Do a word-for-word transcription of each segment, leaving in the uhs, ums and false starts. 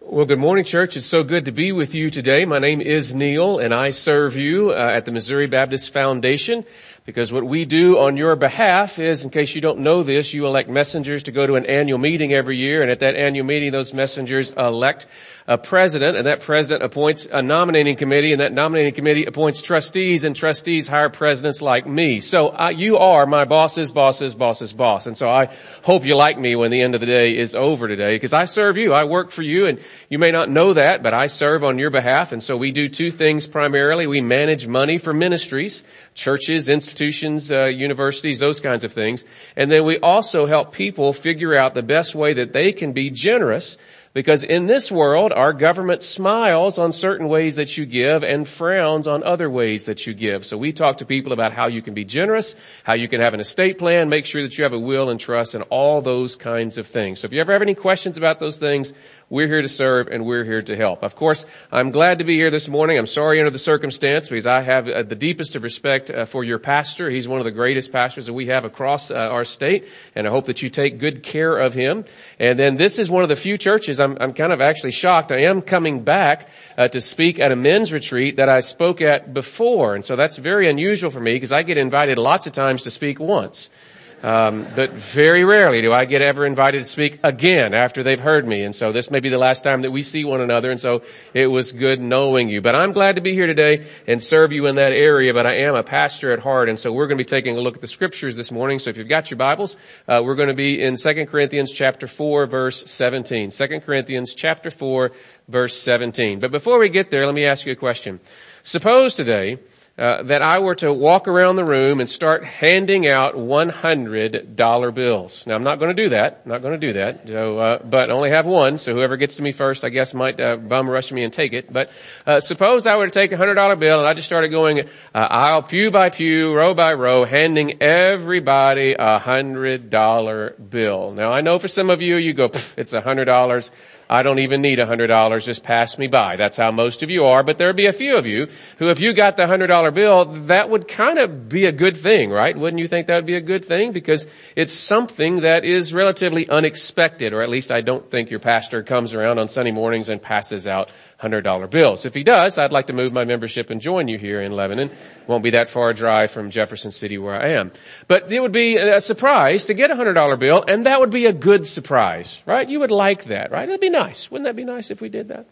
Well, good morning, church. It's so good to be with you today. My name is Neil, and I serve you uh, at the Missouri Baptist Foundation, because what we do on your behalf is, in case you don't know this, you elect messengers to go to an annual meeting every year, and at that annual meeting, those messengers elect a president, and that president appoints a nominating committee, and that nominating committee appoints trustees, and trustees hire presidents like me. So uh, you are my boss's boss's boss's boss, and so I hope you like me when the end of the day is over today, because I serve you, I work for you, and you may not know that, but I serve on your behalf, and so we do two things primarily. We manage money for ministries, churches, institutions, uh, universities, those kinds of things, and then we also help people figure out the best way that they can be generous. Because in this world, our government smiles on certain ways that you give and frowns on other ways that you give. So we talk to people about how you can be generous, how you can have an estate plan, make sure that you have a will and trust, and all those kinds of things. So if you ever have any questions about those things, we're here to serve and we're here to help. Of course, I'm glad to be here this morning. I'm sorry under the circumstance, because I have uh, the deepest of respect uh, for your pastor. He's one of the greatest pastors that we have across uh, our state, and I hope that you take good care of him. And then this is one of the few churches, I'm, I'm kind of actually shocked. I am coming back uh, to speak at a men's retreat that I spoke at before, and so that's very unusual for me, because I get invited lots of times to speak once. Um, but very rarely do I get ever invited to speak again after they've heard me. And so this may be the last time that we see one another. And so it was good knowing you. But I'm glad to be here today and serve you in that area. But I am a pastor at heart. And so we're going to be taking a look at the scriptures this morning. So if you've got your Bibles, uh, we're going to be in Second Corinthians chapter four, verse seventeen. Second Corinthians chapter four, verse seventeen. But before we get there, let me ask you a question. Suppose today Uh, that I were to walk around the room and start handing out one hundred dollar bills. Now, I'm not going to do that. I'm not going to do that. So, uh, but I only have one, so whoever gets to me first, I guess, might uh, bum rush me and take it. But uh, suppose I were to take a one hundred dollar bill and I just started going uh, aisle, pew by pew, row by row, handing everybody a one hundred dollar bill. Now, I know for some of you, you go, it's one hundred dollars. I don't even need one hundred dollars. Just pass me by. That's how most of you are. But there'd be a few of you who, if you got the one hundred dollar bill, that would kind of be a good thing, right? Wouldn't you think that would be a good thing? Because it's something that is relatively unexpected, or at least I don't think your pastor comes around on Sunday mornings and passes out one hundred dollar bills. If he does, I'd like to move my membership and join you here in Lebanon. Won't be that far a drive from Jefferson City where I am. But it would be a surprise to get a one hundred dollar bill, and that would be a good surprise, right? You would like that, right? That'd be nice. Wouldn't that be nice if we did that?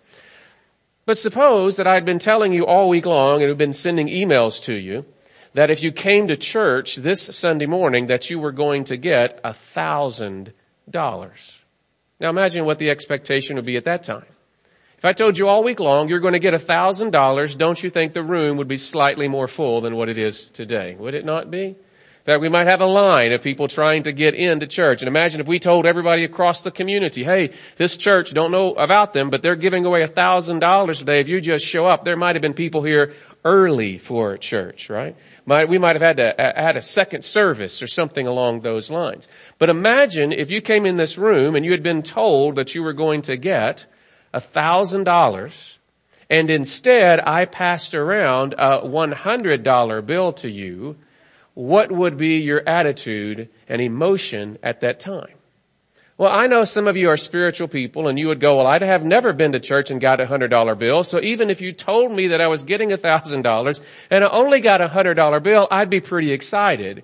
But suppose that I'd been telling you all week long, and have been sending emails to you, that if you came to church this Sunday morning, that you were going to get a thousand dollars. Now imagine what the expectation would be at that time. If I told you all week long you're going to get a thousand dollars, don't you think the room would be slightly more full than what it is today? Would it not be? In fact, we might have a line of people trying to get into church. And imagine if we told everybody across the community, hey, this church, don't know about them, but they're giving away a thousand dollars today. If you just show up, there might have been people here early for church, right? Might, we might have had to uh, had a second service or something along those lines. But imagine if you came in this room and you had been told that you were going to get a thousand dollars, and instead I passed around a one hundred dollar bill to you. What would be your attitude and emotion at that time? Well, I know some of you are spiritual people, and you would go, well, I have never been to church and got a one hundred dollar bill, so even if you told me that I was getting a thousand dollars and I only got a one hundred dollar bill, I'd be pretty excited.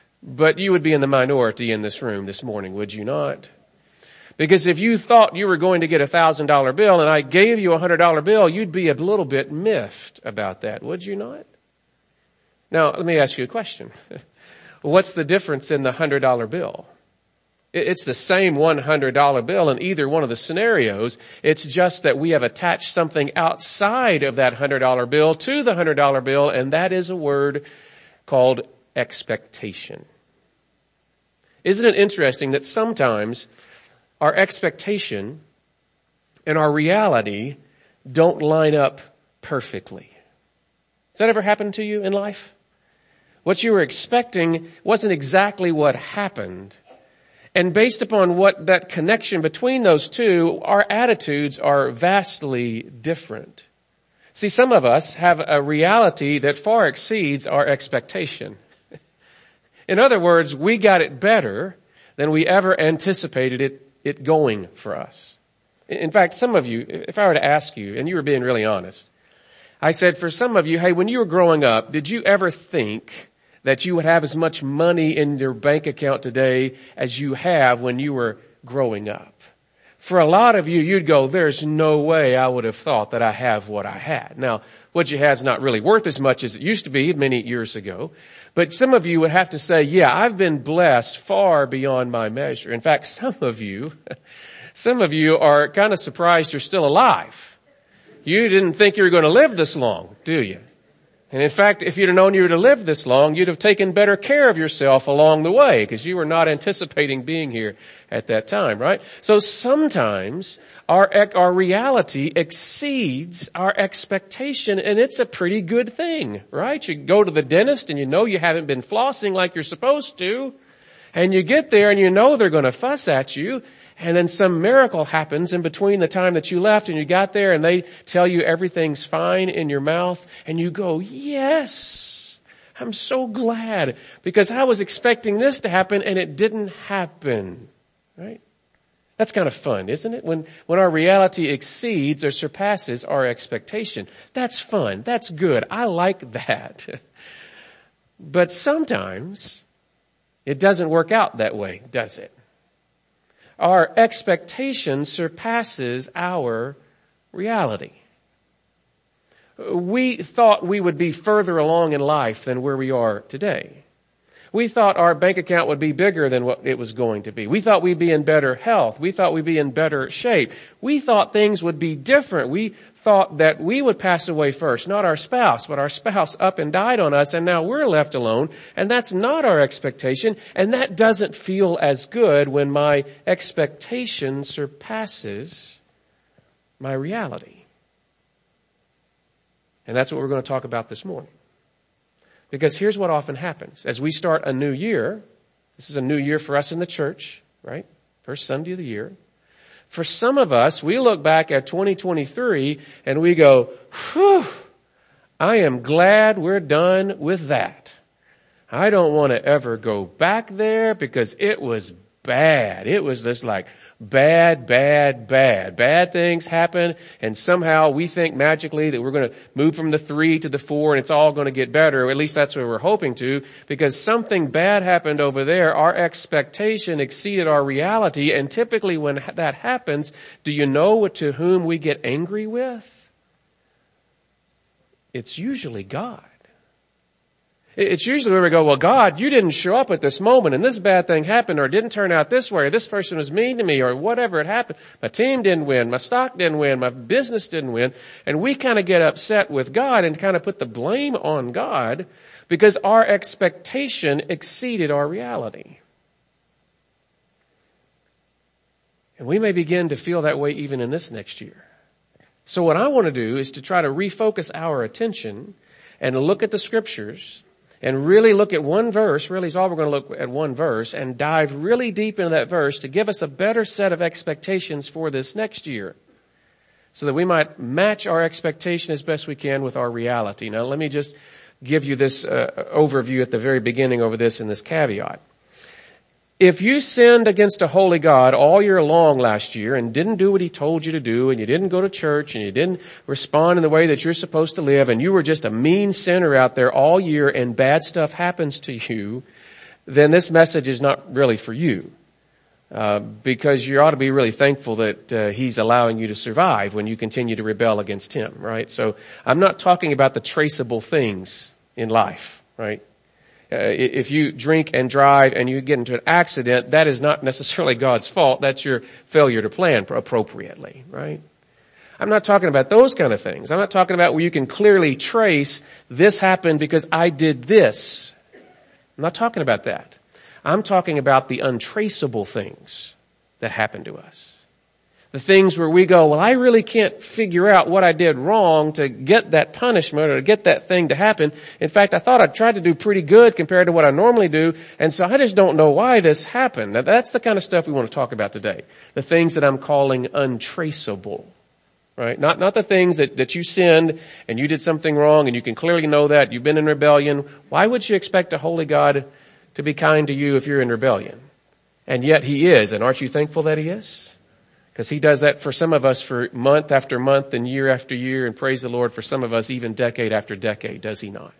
But you would be in the minority in this room this morning, would you not? Because if you thought you were going to get a one thousand dollar bill and I gave you a one hundred dollar bill, you'd be a little bit miffed about that, would you not? Now, let me ask you a question. What's the difference in the one hundred dollar bill? It's the same one hundred dollar bill in either one of the scenarios. It's just that we have attached something outside of that one hundred dollar bill to the one hundred dollar bill, and that is a word called expectation. Isn't it interesting that sometimes our expectation and our reality don't line up perfectly? Has that ever happened to you in life? What you were expecting wasn't exactly what happened. And based upon what that connection between those two, our attitudes are vastly different. See, some of us have a reality that far exceeds our expectation. In other words, we got it better than we ever anticipated it, it going for us. In fact, some of you, if I were to ask you, and you were being really honest, I said for some of you, hey, when you were growing up, did you ever think that you would have as much money in your bank account today as you have when you were growing up? For a lot of you, you'd go, there's no way I would have thought that I have what I had. Now, what you have is not really worth as much as it used to be many years ago. But some of you would have to say, yeah, I've been blessed far beyond my measure. In fact, some of you, some of you are kind of surprised you're still alive. You didn't think you were going to live this long, do you? And in fact, if you'd have known you were to live this long, you'd have taken better care of yourself along the way because you were not anticipating being here at that time, right? So sometimes our, our reality exceeds our expectation, and it's a pretty good thing, right? You go to the dentist and you know you haven't been flossing like you're supposed to, and you get there and you know they're going to fuss at you. And then some miracle happens in between the time that you left and you got there and they tell you everything's fine in your mouth and you go, yes, I'm so glad because I was expecting this to happen and it didn't happen, right? That's kind of fun, isn't it? When, when our reality exceeds or surpasses our expectation. That's fun. That's good. I like that. But sometimes it doesn't work out that way, does it? Our expectation surpasses our reality. We thought we would be further along in life than where we are today. We thought our bank account would be bigger than what it was going to be. We thought we'd be in better health. We thought we'd be in better shape. We thought things would be different. We thought that we would pass away first, not our spouse, but our spouse up and died on us and now we're left alone. And that's not our expectation. And that doesn't feel as good when my expectation surpasses my reality. And that's what we're going to talk about this morning. Because here's what often happens. As we start a new year, this is a new year for us in the church, right? First Sunday of the year. For some of us, we look back at twenty twenty-three and we go, whew, I am glad we're done with that. I don't want to ever go back there because it was bad. It was just like bad, bad, bad. Bad things happen and somehow we think magically that we're going to move from the three to the four and it's all going to get better. Or at least that's what we're hoping to, because something bad happened over there. Our expectation exceeded our reality. And typically when that happens, do you know to whom we get angry with? It's usually God. It's usually where we go, well, God, you didn't show up at this moment and this bad thing happened or it didn't turn out this way or this person was mean to me or whatever it happened. My team didn't win. My stock didn't win. My business didn't win. And we kind of get upset with God and kind of put the blame on God because our expectation exceeded our reality. And we may begin to feel that way even in this next year. So what I want to do is to try to refocus our attention and look at the scriptures and really look at one verse, really is all we're going to look at one verse, and dive really deep into that verse to give us a better set of expectations for this next year so that we might match our expectation as best we can with our reality. Now, let me just give you this uh, overview at the very beginning over this in this caveat. If you sinned against a holy God all year long last year and didn't do what he told you to do and you didn't go to church and you didn't respond in the way that you're supposed to live and you were just a mean sinner out there all year and bad stuff happens to you, then this message is not really for you. Uh, because you ought to be really thankful that uh, he's allowing you to survive when you continue to rebel against him, right? So I'm not talking about the traceable things in life, right? Uh, if you drink and drive and you get into an accident, that is not necessarily God's fault. That's your failure to plan appropriately, right? I'm not talking about those kind of things. I'm not talking about where you can clearly trace this happened because I did this. I'm not talking about that. I'm talking about the untraceable things that happen to us. The things where we go, well, I really can't figure out what I did wrong to get that punishment or to get that thing to happen. In fact, I thought I tried to do pretty good compared to what I normally do, and so I just don't know why this happened. Now, that's the kind of stuff we want to talk about today. The things that I'm calling untraceable, right? Not, not the things that, that you sinned and you did something wrong and you can clearly know that. You've been in rebellion. Why would you expect a holy God to be kind to you if you're in rebellion? And yet he is, and aren't you thankful that he is? Because he does that for some of us for month after month and year after year, and praise the Lord, for some of us even decade after decade, does he not?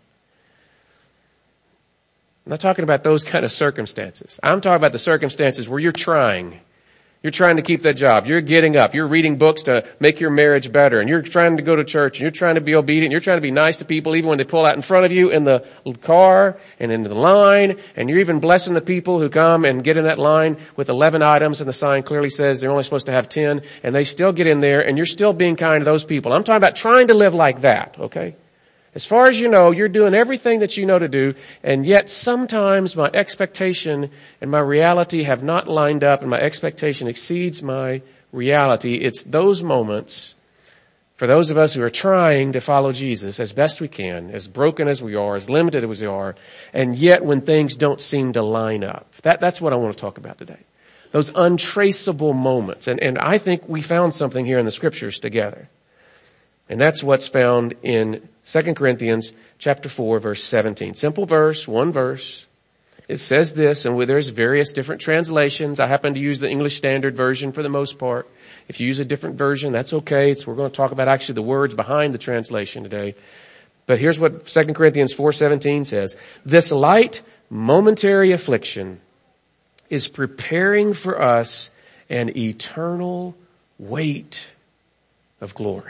I'm not talking about those kind of circumstances. I'm talking about the circumstances where you're trying. You're trying to keep that job. You're getting up. You're reading books to make your marriage better. And you're trying to go to church. And you're trying to be obedient. You're trying to be nice to people even when they pull out in front of you in the car and in the line. And you're even blessing the people who come and get in that line with eleven items, and the sign clearly says they're only supposed to have ten. And they still get in there, and you're still being kind to those people. I'm talking about trying to live like that, okay? As far as you know, you're doing everything that you know to do, and yet sometimes my expectation and my reality have not lined up, and my expectation exceeds my reality. It's those moments, for those of us who are trying to follow Jesus as best we can, as broken as we are, as limited as we are, and yet when things don't seem to line up. That, that's what I want to talk about today. Those untraceable moments. And, and I think we found something here in the scriptures together. And that's what's found in Second Corinthians chapter four, verse seventeen. Simple verse, one verse. It says this, and there's various different translations. I happen to use the English Standard Version for the most part. If you use a different version, that's okay. It's, we're going to talk about actually the words behind the translation today. But here's what Second Corinthians four seventeen says. This light, momentary affliction is preparing for us an eternal weight of glory.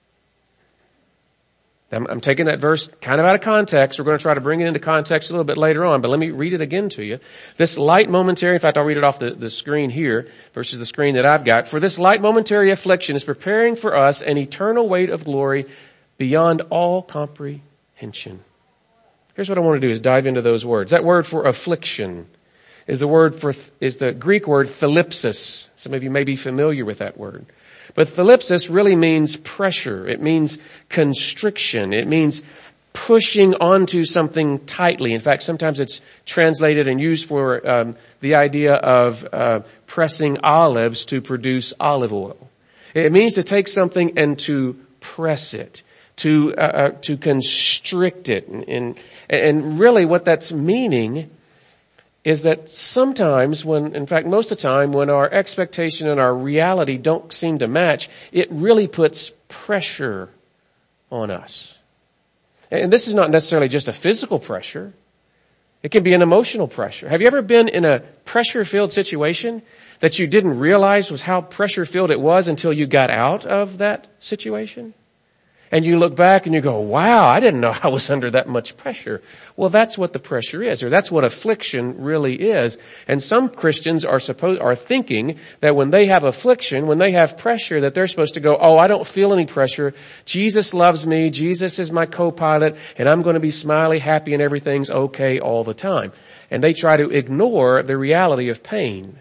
I'm, I'm taking that verse kind of out of context. We're going to try to bring it into context a little bit later on, but let me read it again to you. This light momentary, in fact, I'll read it off the, the screen here versus the screen that I've got. For this light momentary affliction is preparing for us an eternal weight of glory beyond all comprehension. Here's what I want to do is dive into those words. That word for affliction is the word for, is the Greek word thalipsis. Some of you may be familiar with that word. But thalipsis really means pressure. It means constriction. It means pushing onto something tightly. In fact, sometimes it's translated and used for um, the idea of uh, pressing olives to produce olive oil. It means to take something and to press it, to uh, uh, to constrict it. And, and, and really what that's meaning is that sometimes when, in fact, most of the time, when our expectation and our reality don't seem to match, it really puts pressure on us. And this is not necessarily just a physical pressure. It can be an emotional pressure. Have you ever been in a pressure-filled situation that you didn't realize was how pressure-filled it was until you got out of that situation? And you look back and you go, wow, I didn't know I was under that much pressure. Well, that's what the pressure is, or that's what affliction really is. And some Christians are supposed, are thinking that when they have affliction, when they have pressure, that they're supposed to go, oh, I don't feel any pressure. Jesus loves me. Jesus is my co-pilot, and I'm going to be smiley, happy, and everything's okay all the time. And they try to ignore the reality of pain.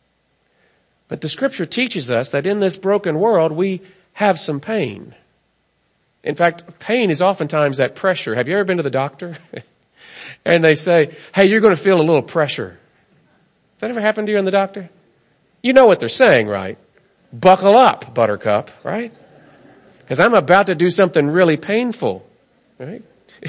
But the scripture teaches us that in this broken world, we have some pain. In fact, pain is oftentimes that pressure. Have you ever been to the doctor? And they say, hey, you're going to feel a little pressure. Has that ever happened to you in the doctor? You know what they're saying, right? Buckle up, buttercup, right? Because I'm about to do something really painful, right?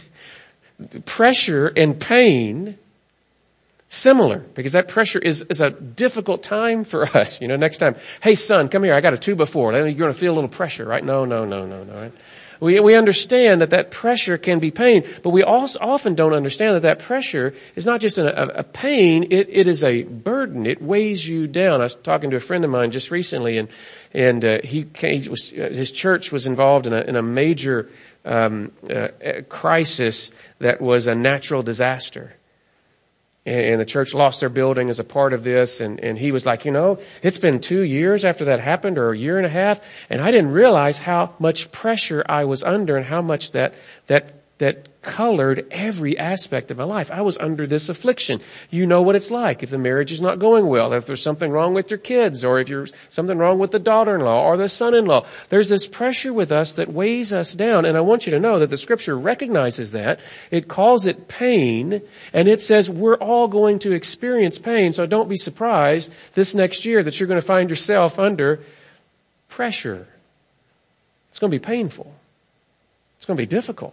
Pressure and pain, similar, because that pressure is, is a difficult time for us. You know, next time, hey son, come here, I got a two by four. You're going to feel a little pressure, right? No, no, no, no, no. Right? We, we understand that that pressure can be pain, but we also often don't understand that that pressure is not just a, a, a pain, it, it is a burden. It weighs you down. I was talking to a friend of mine just recently, and, and, uh, he came, he was, uh, his church was involved in a, in a major, um, uh, crisis that was a natural disaster. And the church lost their building as a part of this. And, and he was like, you know, it's been two years after that happened, or a year and a half. And I didn't realize how much pressure I was under and how much that, that, that colored every aspect of my life. I was under this affliction. You know what it's like if the marriage is not going well, if there's something wrong with your kids, or if there's something wrong with the daughter-in-law or the son-in-law. There's this pressure with us that weighs us down. And I want you to know that the scripture recognizes that. It calls it pain, and it says we're all going to experience pain. So don't be surprised this next year that you're going to find yourself under pressure. It's going to be painful. It's going to be difficult.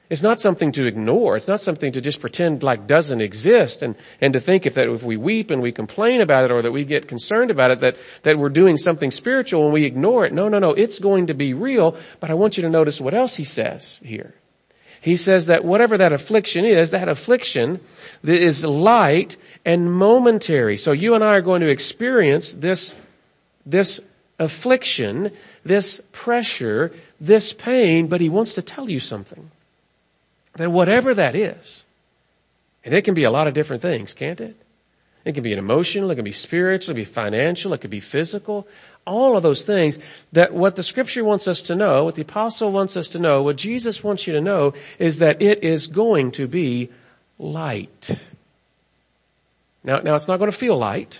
It's not something to ignore. It's not something to just pretend like doesn't exist and, and to think if that if we weep and we complain about it or that we get concerned about it, that, that we're doing something spiritual and we ignore it. No, no, no. It's going to be real. But I want you to notice what else he says here. He says that whatever that affliction is, that affliction is light and momentary. So you and I are going to experience this, this affliction, this pressure, this pain, but he wants to tell you something. That whatever that is, and it can be a lot of different things, can't it? It can be an emotional, it can be spiritual, it can be financial, it could be physical, all of those things, that what the scripture wants us to know, what the apostle wants us to know, what Jesus wants you to know is that it is going to be light. Now, now it's not going to feel light,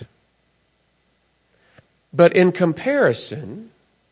but in comparison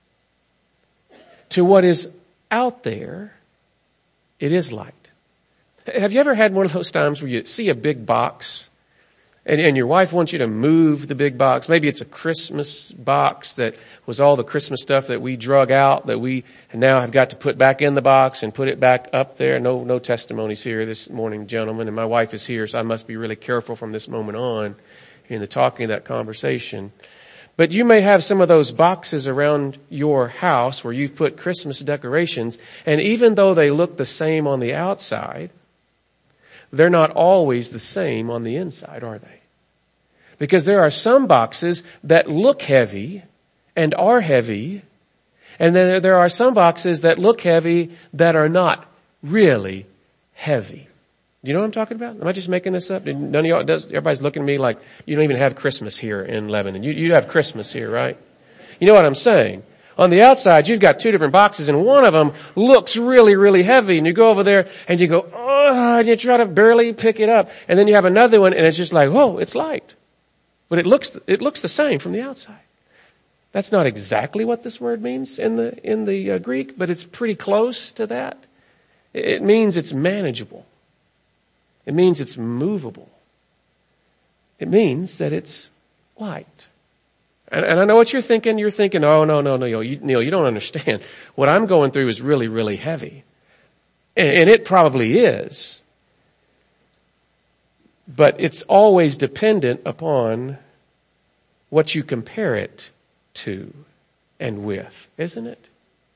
to what is out there, it is light. Have you ever had one of those times where you see a big box and, and your wife wants you to move the big box? Maybe it's a Christmas box that was all the Christmas stuff that we drug out that we now have got to put back in the box and put it back up there. No, no testimonies here this morning, gentlemen, and my wife is here, so I must be really careful from this moment on in the talking of that conversation. But you may have some of those boxes around your house where you've put Christmas decorations, and even though they look the same on the outside, they're not always the same on the inside, are they? Because there are some boxes that look heavy and are heavy, and then there are some boxes that look heavy that are not really heavy. Do you know what I'm talking about? Am I just making this up? None of y'all does. Everybody's looking at me like you don't even have Christmas here in Lebanon. You, you have Christmas here, right? You know what I'm saying? On the outside, you've got two different boxes, and one of them looks really, really heavy. And you go over there, and you go, oh, and you try to barely pick it up. And then you have another one, and it's just like, oh, it's light. But it looks, it looks the same from the outside. That's not exactly what this word means in the, in the uh, Greek, but it's pretty close to that. It means it's manageable. It means it's movable. It means that it's light. And, and I know what you're thinking. You're thinking, oh, no, no, no, Neil, you, Neil, you don't understand. What I'm going through is really, really heavy. And, and it probably is. But it's always dependent upon what you compare it to and with, isn't it?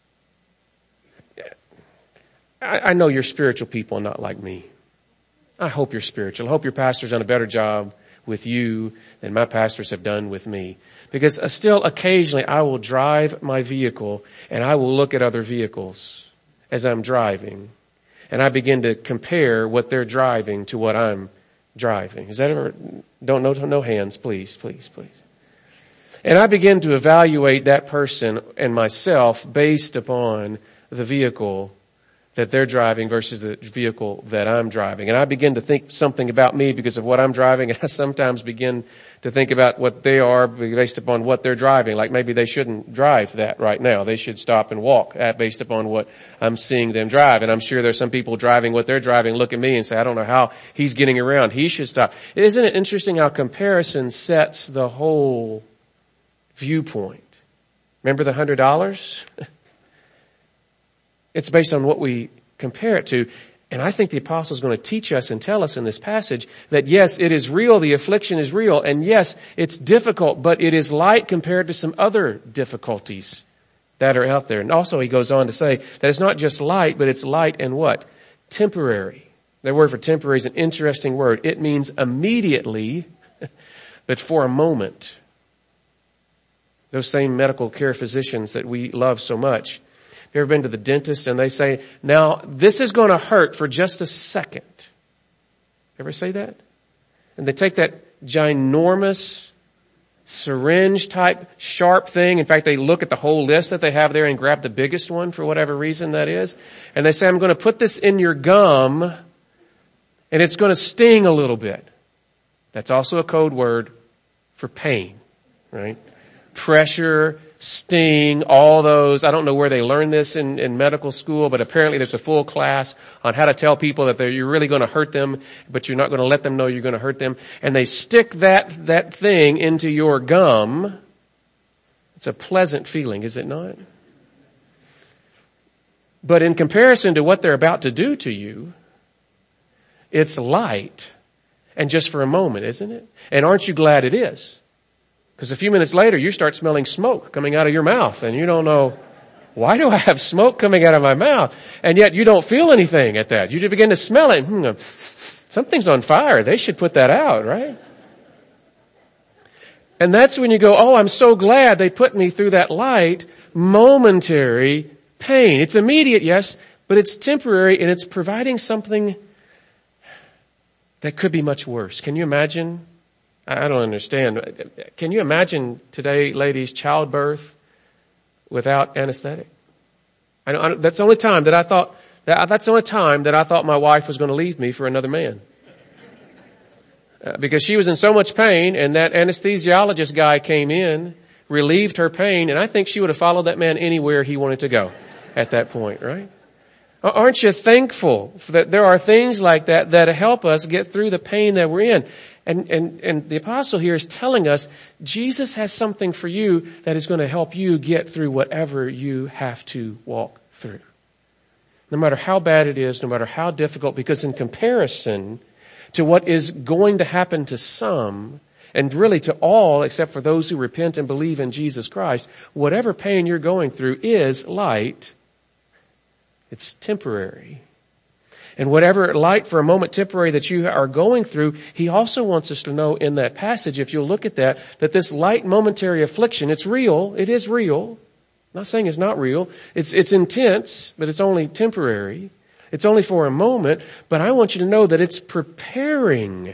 I, I know you're spiritual people, not like me. I hope you're spiritual. I hope your pastor's done a better job with you than my pastors have done with me. Because uh, still occasionally I will drive my vehicle and I will look at other vehicles as I'm driving. And I begin to compare what they're driving to what I'm driving. Is that ever, don't, no, no hands, please, please, please. And I begin to evaluate that person and myself based upon the vehicle that they're driving versus the vehicle that I'm driving. And I begin to think something about me because of what I'm driving, and I sometimes begin to think about what they are based upon what they're driving. Like maybe they shouldn't drive that right now. They should stop and walk based upon what I'm seeing them drive. And I'm sure there's some people driving what they're driving look at me and say, I don't know how he's getting around. He should stop. Isn't it interesting how comparison sets the whole viewpoint? Remember the hundred dollars? It's based on what we compare it to. And I think the apostle is going to teach us and tell us in this passage that yes, it is real. The affliction is real. And yes, it's difficult, but it is light compared to some other difficulties that are out there. And also he goes on to say that it's not just light, but it's light and what? Temporary. That word for temporary is an interesting word. It means immediately, but for a moment. Those same medical care physicians that we love so much. You ever been to the dentist and they say, now this is going to hurt for just a second. Ever say that? And they take that ginormous syringe type sharp thing. In fact, they look at the whole list that they have there and grab the biggest one for whatever reason that is. And they say, I'm going to put this in your gum and it's going to sting a little bit. That's also a code word for pain, right? Pressure, sting, all those. I don't know where they learn this in, in medical school, but apparently there's a full class on how to tell people that they're, you're really going to hurt them, but you're not going to let them know you're going to hurt them. And they stick that, that thing into your gum. It's a pleasant feeling, is it not? But in comparison to what they're about to do to you, it's light. And just for a moment, isn't it? And aren't you glad it is? Because a few minutes later, you start smelling smoke coming out of your mouth, and you don't know, why do I have smoke coming out of my mouth? And yet you don't feel anything at that. You just begin to smell it. Hmm, something's on fire. They should put that out, right? And that's when you go, oh, I'm so glad they put me through that light, momentary pain. It's immediate, yes, but it's temporary, and it's providing something that could be much worse. Can you imagine? I don't understand. Can you imagine today, ladies, childbirth without anesthetic? I don't, I don't, that's the only time that I thought, that, that's the only time that I thought my wife was going to leave me for another man. Uh, because she was in so much pain, and that anesthesiologist guy came in, relieved her pain, and I think she would have followed that man anywhere he wanted to go at that point, right? Aren't you thankful that there are things like that that help us get through the pain that we're in? And, and, and the apostle here is telling us Jesus has something for you that is going to help you get through whatever you have to walk through. No matter how bad it is, no matter how difficult, because in comparison to what is going to happen to some, and really to all except for those who repent and believe in Jesus Christ, whatever pain you're going through is light. It's temporary. And whatever light for a moment temporary that you are going through, he also wants us to know in that passage, if you'll look at that, that this light momentary affliction, it's real. It is real. I'm not saying it's not real. It's, it's intense, but it's only temporary. It's only for a moment. But I want you to know that it's preparing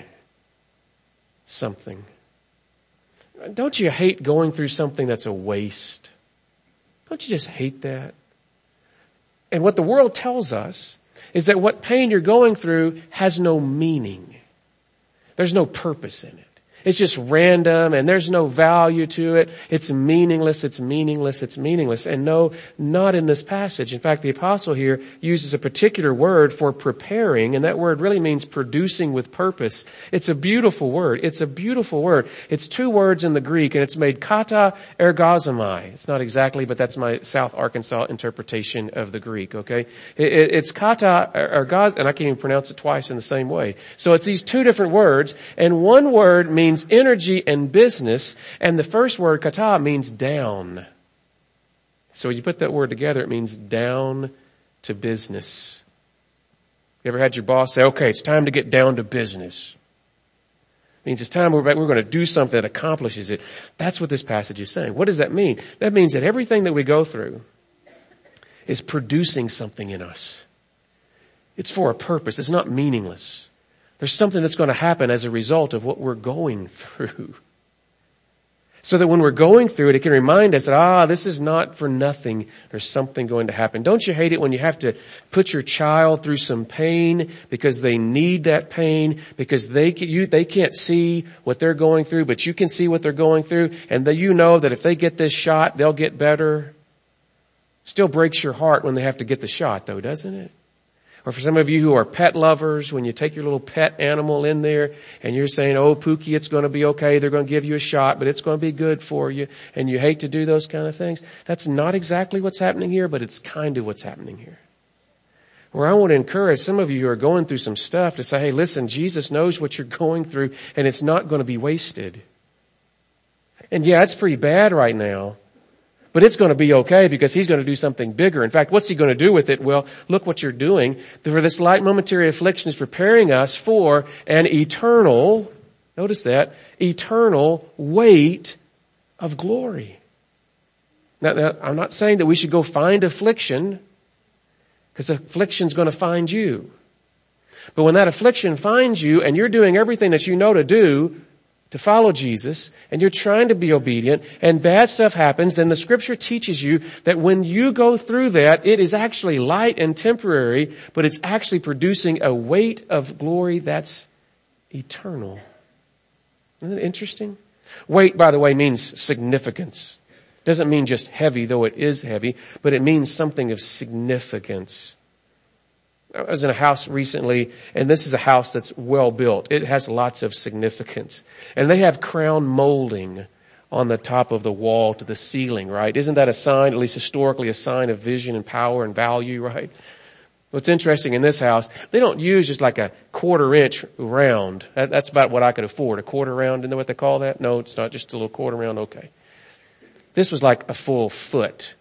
something. Don't you hate going through something that's a waste? Don't you just hate that? And what the world tells us is that what pain you're going through has no meaning. There's no purpose in it. It's just random and there's no value to it. It's meaningless, it's meaningless, it's meaningless. And no, not in this passage. In fact, the apostle here uses a particular word for preparing, and that word really means producing with purpose. It's a beautiful word. It's a beautiful word. It's two words in the Greek, and it's made kata ergozomai. It's not exactly, but that's my South Arkansas interpretation of the Greek, okay? It, it, it's kata ergoz, and I can't even pronounce it twice in the same way. So it's these two different words, and one word means energy and business, and the first word, kata, means down. So when you put that word together, it means down to business. You ever had your boss say, okay, it's time to get down to business? It means it's time we're, we're going to do something that accomplishes it. That's what this passage is saying. What does that mean? That means that everything that we go through is producing something in us. It's for a purpose. It's not meaningless. There's something that's going to happen as a result of what we're going through. So that when we're going through it, it can remind us that, ah, this is not for nothing. There's something going to happen. Don't you hate it when you have to put your child through some pain because they need that pain, because they you they can't see what they're going through, but you can see what they're going through, and that you know that if they get this shot, they'll get better. Still breaks your heart when they have to get the shot, though, doesn't it? Or for some of you who are pet lovers, when you take your little pet animal in there and you're saying, oh, Pookie, it's going to be okay. They're going to give you a shot, but it's going to be good for you. And you hate to do those kind of things. That's not exactly what's happening here, but it's kind of what's happening here. Where I want to encourage some of you who are going through some stuff to say, hey, listen, Jesus knows what you're going through and it's not going to be wasted. And yeah, it's pretty bad right now. But it's going to be okay because he's going to do something bigger. In fact, what's he going to do with it? Well, look what you're doing. For this light momentary affliction is preparing us for an eternal, notice that, eternal weight of glory. Now, now I'm not saying that we should go find affliction, because affliction's going to find you. But when that affliction finds you and you're doing everything that you know to do to follow Jesus, and you're trying to be obedient, and bad stuff happens, then the scripture teaches you that when you go through that, it is actually light and temporary, but it's actually producing a weight of glory that's eternal. Isn't that interesting? Weight, by the way, means significance. Doesn't mean just heavy, though it is heavy, but it means something of significance. I was in a house recently, and this is a house that's well built. It has lots of significance. And they have crown molding on the top of the wall to the ceiling, right? Isn't that a sign, at least historically, a sign of vision and power and value, right? What's interesting in this house, they don't use just like a quarter inch round. That, that's about what I could afford. A quarter round, isn't that what they call that? No, it's not just a little quarter round. Okay. This was like a full foot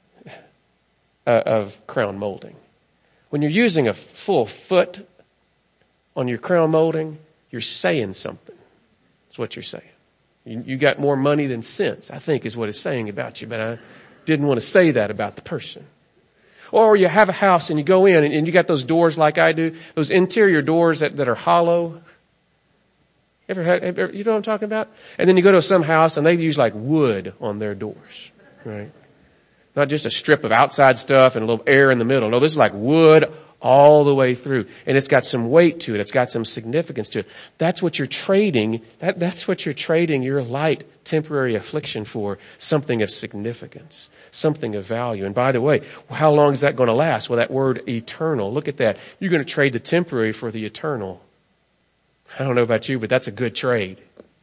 uh, of crown molding. When you're using a full foot on your crown molding, you're saying something. That's what you're saying. You, you got more money than sense, I think is what it's saying about you, but I didn't want to say that about the person. Or you have a house and you go in and, and you got those doors like I do, those interior doors that, that are hollow. Ever had, ever, you know what I'm talking about? And then you go to some house and they use like wood on their doors, right? Not just a strip of outside stuff and a little air in the middle. No, this is like wood all the way through. And it's got some weight to it. It's got some significance to it. That's what you're trading. That, that's what you're trading your light temporary affliction for. Something of significance. Something of value. And by the way, how long is that going to last? Well, that word eternal. Look at that. You're going to trade the temporary for the eternal. I don't know about you, but that's a good trade.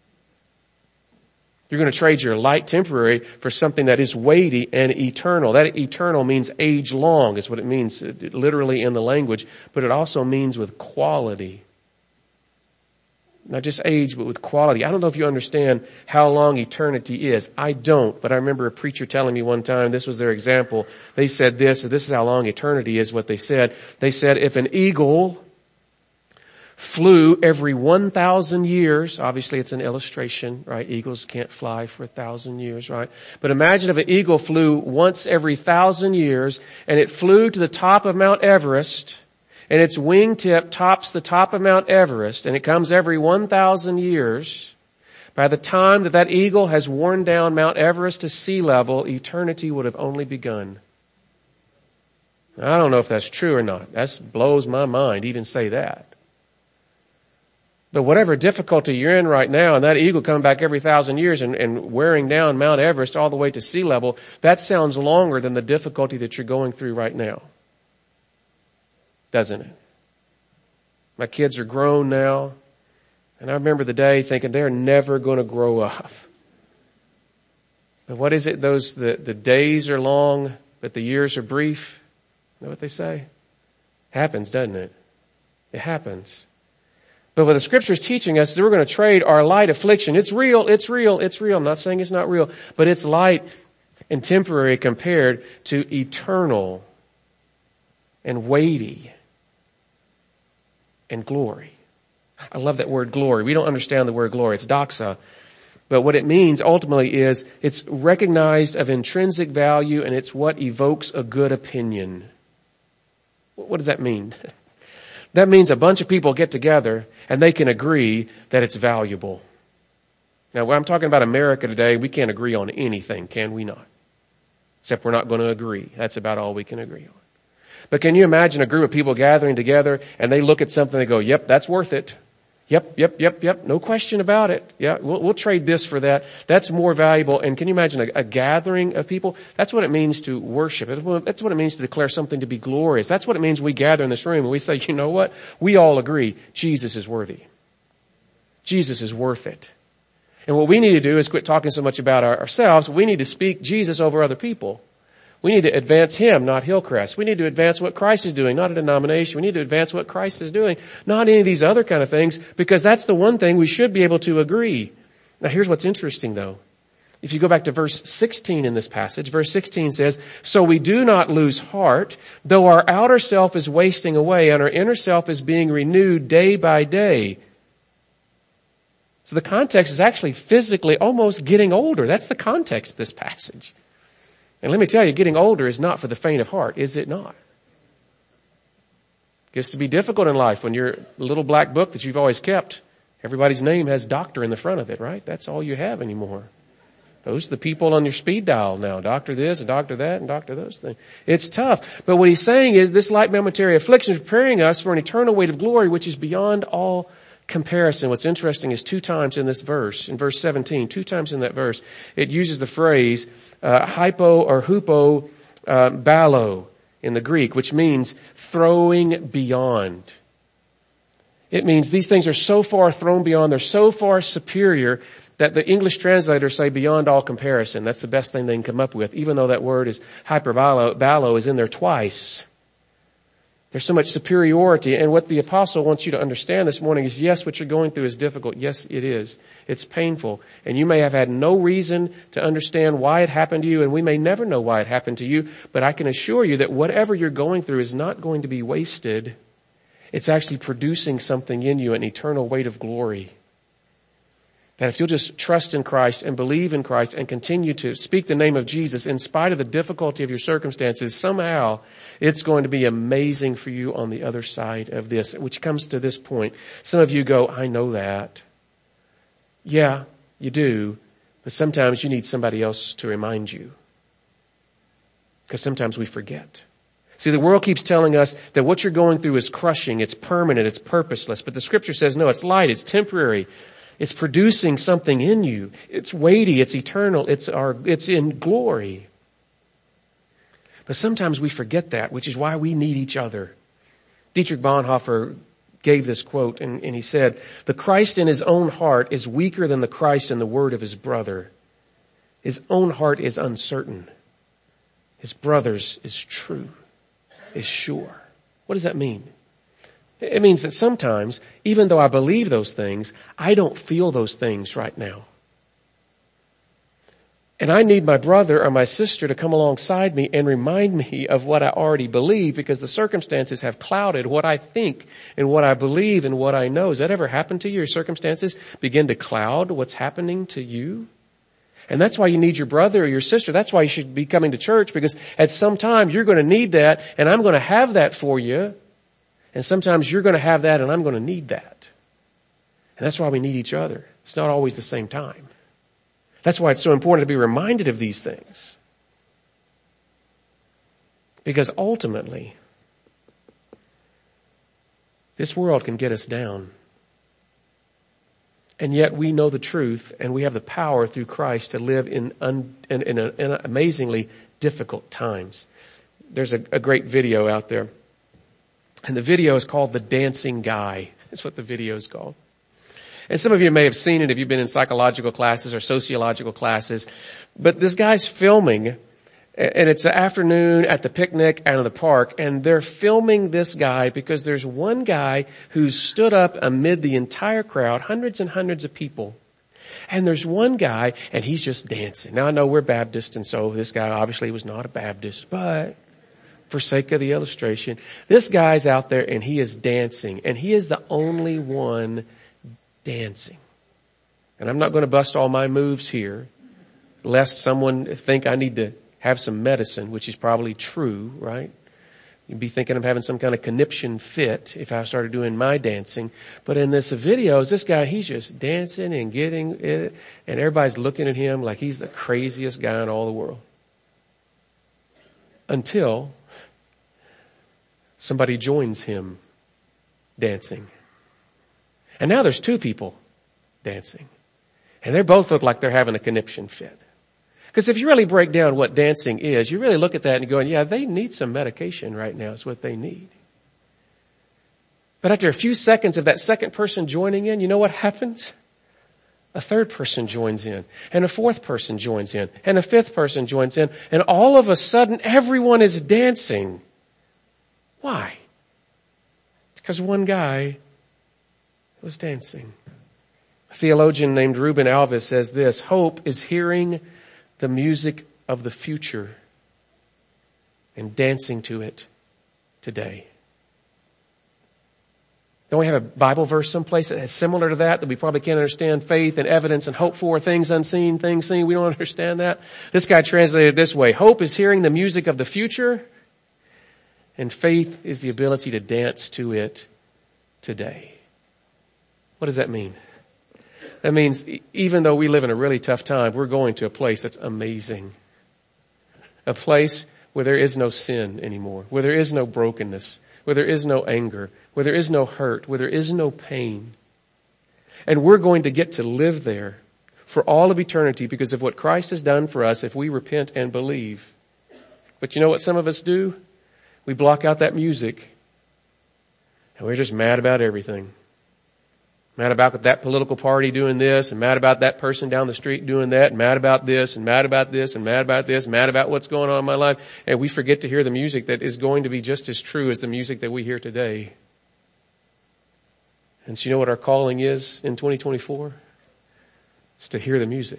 You're going to trade your light temporary for something that is weighty and eternal. That eternal means age long is what it means literally in the language, but it also means with quality. Not just age, but with quality. I don't know if you understand how long eternity is. I don't, but I remember a preacher telling me one time, this was their example. They said this, this is how long eternity is, what they said. They said if an eagle flew every one thousand years. Obviously, it's an illustration, right? Eagles can't fly for a thousand years, right? But imagine if an eagle flew once every thousand years and it flew to the top of Mount Everest and its wingtip tops the top of Mount Everest and it comes every one thousand years. By the time that that eagle has worn down Mount Everest to sea level, eternity would have only begun. I don't know if that's true or not. That blows my mind, even say that. But whatever difficulty you're in right now, and that eagle coming back every thousand years and, and wearing down Mount Everest all the way to sea level, that sounds longer than the difficulty that you're going through right now. Doesn't it? My kids are grown now, and I remember the day thinking they're never going to grow up. But what is it? Those, the, the days are long, but the years are brief. You know what they say? Happens, doesn't it? It happens. But what the scripture is teaching us is that we're going to trade our light affliction. It's real, it's real, it's real. I'm not saying it's not real, but it's light and temporary compared to eternal and weighty and glory. I love that word glory. We don't understand the word glory. It's doxa. But what it means ultimately is it's recognized of intrinsic value and it's what evokes a good opinion. What does that mean? That means a bunch of people get together and they can agree that it's valuable. Now, when I'm talking about America today, we can't agree on anything, can we not? Except we're not going to agree. That's about all we can agree on. But can you imagine a group of people gathering together and they look at something and they go, yep, that's worth it. Yep, yep, yep, yep. No question about it. Yeah, we'll, we'll trade this for that. That's more valuable. And can you imagine a, a gathering of people? That's what it means to worship. That's what it means to declare something to be glorious. That's what it means we gather in this room and we say, you know what? We all agree Jesus is worthy. Jesus is worth it. And what we need to do is quit talking so much about our, ourselves. We need to speak Jesus over other people. We need to advance Him, not Hillcrest. We need to advance what Christ is doing, not a denomination. We need to advance what Christ is doing, not any of these other kind of things, because that's the one thing we should be able to agree. Now here's what's interesting though. If you go back to verse sixteen in this passage, verse sixteen says, so we do not lose heart, though our outer self is wasting away and our inner self is being renewed day by day. So the context is actually physically almost getting older. That's the context of this passage. And let me tell you, getting older is not for the faint of heart, is it not? It gets to be difficult in life when your little black book that you've always kept, everybody's name has doctor in the front of it, right? That's all you have anymore. Those are the people on your speed dial now. Doctor this and doctor that and doctor those things. It's tough. But what he's saying is this light momentary affliction is preparing us for an eternal weight of glory, which is beyond all comparison. What's interesting is two times in this verse, in verse seventeen, two times in that verse, it uses the phrase uh, hypo or hupo uh, balo in the Greek, which means throwing beyond. It means these things are so far thrown beyond, they're so far superior that the English translators say beyond all comparison. That's the best thing they can come up with, even though that word is hyperbalo is in there twice. There's so much superiority. And what the apostle wants you to understand this morning is, yes, what you're going through is difficult. Yes, it is. It's painful. And you may have had no reason to understand why it happened to you, and we may never know why it happened to you, but I can assure you that whatever you're going through is not going to be wasted. It's actually producing something in you, an eternal weight of glory. That if you'll just trust in Christ and believe in Christ and continue to speak the name of Jesus in spite of the difficulty of your circumstances, somehow it's going to be amazing for you on the other side of this, which comes to this point. Some of you go, I know that. Yeah, you do. But sometimes you need somebody else to remind you. Because sometimes we forget. See, the world keeps telling us that what you're going through is crushing, it's permanent, it's purposeless. But the scripture says, no, it's light, it's temporary. It's producing something in you. It's weighty, it's eternal, it's our, it's in glory. But sometimes we forget that, which is why we need each other. Dietrich Bonhoeffer gave this quote, and, and he said, the Christ in his own heart is weaker than the Christ in the word of his brother. His own heart is uncertain. His brother's is true, is sure. What does that mean? It means that sometimes, even though I believe those things, I don't feel those things right now. And I need my brother or my sister to come alongside me and remind me of what I already believe, because the circumstances have clouded what I think and what I believe and what I know. Has that ever happened to you? Your circumstances begin to cloud what's happening to you? And that's why you need your brother or your sister. That's why you should be coming to church, because at some time you're going to need that, and I'm going to have that for you. And sometimes you're going to have that and I'm going to need that. And that's why we need each other. It's not always the same time. That's why it's so important to be reminded of these things. Because ultimately, this world can get us down. And yet we know the truth, and we have the power through Christ to live in, un, in, in, a, in amazingly difficult times. There's a, a great video out there. And the video is called The Dancing Guy. That's what the video is called. And some of you may have seen it if you've been in psychological classes or sociological classes. But this guy's filming, and it's an afternoon at the picnic out of the park, and they're filming this guy because there's one guy who's stood up amid the entire crowd, hundreds and hundreds of people. And there's one guy, and he's just dancing. Now, I know we're Baptist, and so this guy obviously was not a Baptist, but for sake of the illustration, this guy's out there and he is dancing, and he is the only one dancing. And I'm not going to bust all my moves here, lest someone think I need to have some medicine, which is probably true, right? You'd be thinking I'm having some kind of conniption fit if I started doing my dancing. But in this video, this guy, he's just dancing and getting it, and everybody's looking at him like he's the craziest guy in all the world. Until somebody joins him dancing. And now there's two people dancing. And they both look like they're having a conniption fit. Because if you really break down what dancing is, you really look at that and go, yeah, they need some medication right now. It's what they need. But after a few seconds of that second person joining in, you know what happens? A third person joins in, and a fourth person joins in, and a fifth person joins in, and all of a sudden everyone is dancing. Why? It's because one guy was dancing. A theologian named Ruben Alves says this: hope is hearing the music of the future and dancing to it today. Don't we have a Bible verse someplace that is similar to that, that we probably can't understand? Faith and evidence and hope for things unseen, things seen. We don't understand that. This guy translated it this way: hope is hearing the music of the future, and faith is the ability to dance to it today. What does that mean? That means even though we live in a really tough time, we're going to a place that's amazing. A place where there is no sin anymore, where there is no brokenness, where there is no anger, where there is no hurt, where there is no pain. And we're going to get to live there for all of eternity because of what Christ has done for us if we repent and believe. But you know what some of us do? We block out that music and we're just mad about everything. Mad about that political party doing this, and mad about that person down the street doing that, and mad about this, and mad about this, and mad about this, mad about what's going on in my life. And we forget to hear the music that is going to be just as true as the music that we hear today. And so you know what our calling is in twenty twenty-four? It's to hear the music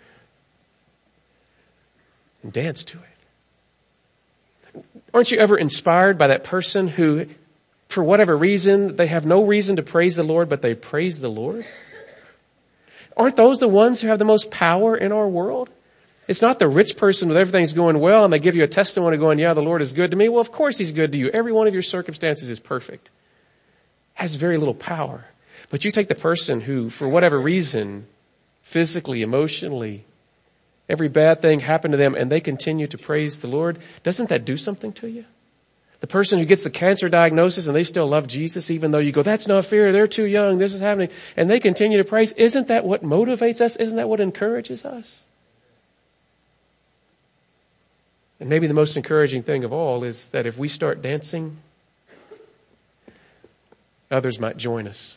and dance to it. Aren't you ever inspired by that person who, for whatever reason, they have no reason to praise the Lord, but they praise the Lord? Aren't those the ones who have the most power in our world? It's not the rich person with everything's going well and they give you a testimony going, yeah, the Lord is good to me. Well, of course He's good to you. Every one of your circumstances is perfect. Has very little power. But you take the person who, for whatever reason, physically, emotionally, every bad thing happened to them and they continue to praise the Lord. Doesn't that do something to you? The person who gets the cancer diagnosis and they still love Jesus even though you go, that's not fair, they're too young, this is happening, and they continue to praise. Isn't that what motivates us? Isn't that what encourages us? And maybe the most encouraging thing of all is that if we start dancing, others might join us.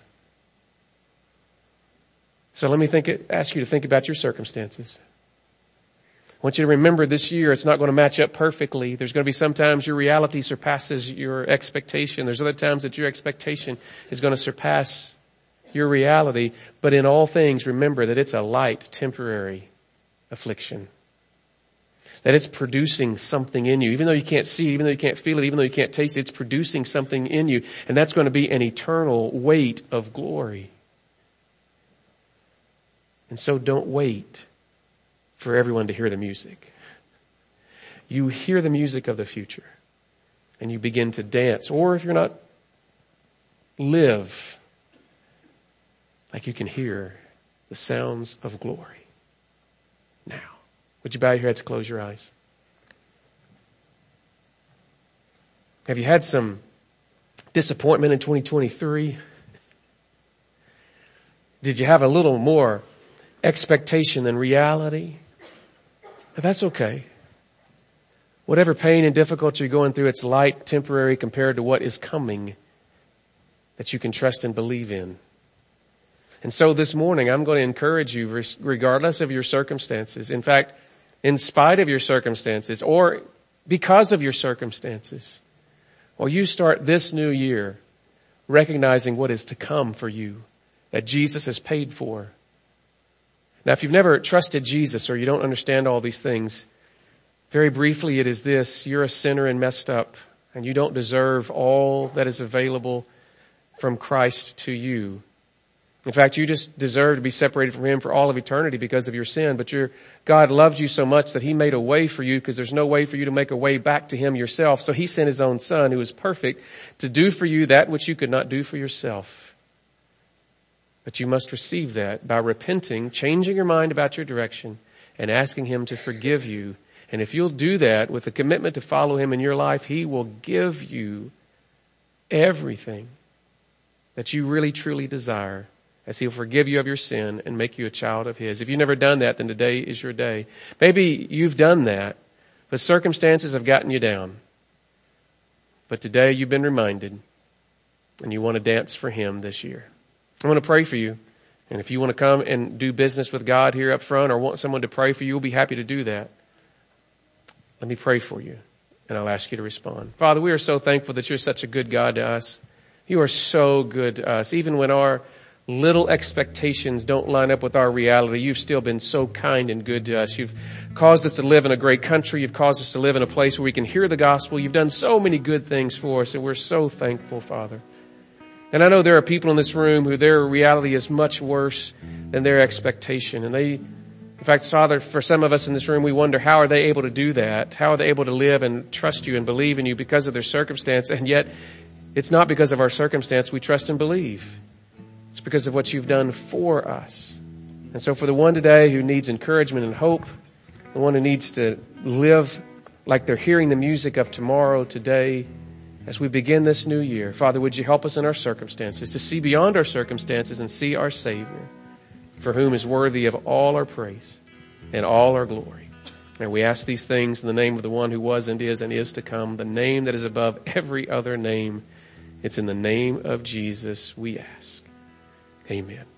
So let me think, ask you to think about your circumstances. I want you to remember this year it's not going to match up perfectly. There's going to be sometimes your reality surpasses your expectation. There's other times that your expectation is going to surpass your reality. But in all things, remember that it's a light, temporary affliction. That it's producing something in you. Even though you can't see it, even though you can't feel it, even though you can't taste it, it's producing something in you. And that's going to be an eternal weight of glory. And so don't wait for everyone to hear the music. You hear the music of the future and you begin to dance. Or if you're not, live like you can hear the sounds of glory now. Would you bow your heads, close your eyes? Have you had some disappointment in twenty twenty-three? Did you have a little more expectation than reality? But that's okay. Whatever pain and difficulty you're going through, it's light, temporary compared to what is coming that you can trust and believe in. And so this morning, I'm going to encourage you, regardless of your circumstances. In fact, in spite of your circumstances or because of your circumstances, while you start this new year recognizing what is to come for you, that Jesus has paid for. Now, if you've never trusted Jesus or you don't understand all these things, very briefly it is this: you're a sinner and messed up and you don't deserve all that is available from Christ to you. In fact, you just deserve to be separated from Him for all of eternity because of your sin. But your God loved you so much that He made a way for you because there's no way for you to make a way back to Him yourself. So He sent His own Son, who is perfect, to do for you that which you could not do for yourself. But you must receive that by repenting, changing your mind about your direction, and asking Him to forgive you. And if you'll do that with a commitment to follow Him in your life, He will give you everything that you really truly desire, as He'll forgive you of your sin and make you a child of His. If you've never done that, then today is your day. Maybe you've done that, but circumstances have gotten you down. But today you've been reminded, and you want to dance for Him this year. I want to pray for you. And if you want to come and do business with God here up front or want someone to pray for you, we'll be happy to do that. Let me pray for you, and I'll ask you to respond. Father, we are so thankful that You're such a good God to us. You are so good to us. Even when our little expectations don't line up with our reality, You've still been so kind and good to us. You've caused us to live in a great country. You've caused us to live in a place where we can hear the gospel. You've done so many good things for us, and we're so thankful, Father. And I know there are people in this room who their reality is much worse than their expectation. And they, in fact, Father, for some of us in this room, we wonder, how are they able to do that? How are they able to live and trust You and believe in You because of their circumstance? And yet, it's not because of our circumstance we trust and believe. It's because of what You've done for us. And so for the one today who needs encouragement and hope, the one who needs to live like they're hearing the music of tomorrow, today, as we begin this new year, Father, would You help us in our circumstances to see beyond our circumstances and see our Savior, for whom is worthy of all our praise and all our glory. And we ask these things in the name of the one who was and is and is to come, the name that is above every other name. It's in the name of Jesus we ask. Amen.